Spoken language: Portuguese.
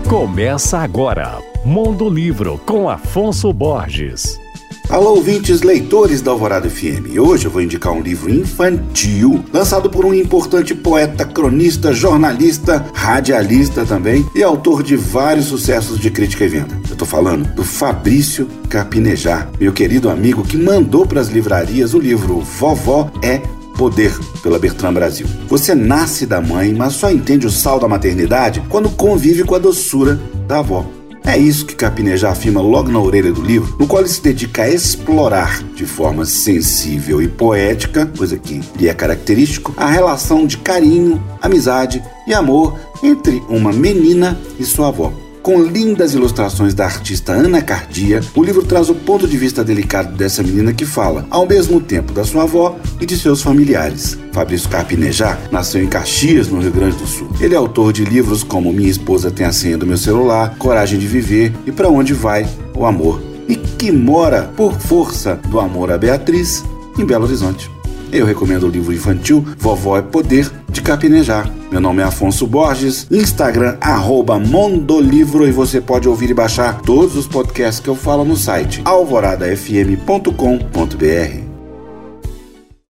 Começa agora, Mundo Livro, com Afonso Borges. Alô, ouvintes, leitores da Alvorada FM. Hoje eu vou indicar um livro infantil, lançado por um importante poeta, cronista, jornalista, radialista também, e autor de vários sucessos de crítica e venda. Eu tô falando do Fabrício Carpinejar, meu querido amigo que mandou para as livrarias o livro Vovó é Poder, pela Bertrand Brasil. Você nasce da mãe, mas só entende o sal da maternidade quando convive com a doçura da avó. É isso que Carpinejar afirma logo na orelha do livro, no qual ele se dedica a explorar de forma sensível e poética, coisa que lhe é característico, a relação de carinho, amizade e amor entre uma menina e sua avó. Com lindas ilustrações da artista Ana Cardia, o livro traz o ponto de vista delicado dessa menina que fala, ao mesmo tempo, da sua avó e de seus familiares. Fabrício Carpinejar nasceu em Caxias, no Rio Grande do Sul. Ele é autor de livros como Minha Esposa Tem a Senha do Meu Celular, Coragem de Viver e Pra Onde Vai o Amor, e que mora, por força do amor a Beatriz, em Belo Horizonte. Eu recomendo o livro infantil Vovó é Poder, de Carpinejar. Meu nome é Afonso Borges, Instagram @mondolivro, e você pode ouvir e baixar todos os podcasts que eu falo no site alvoradafm.com.br.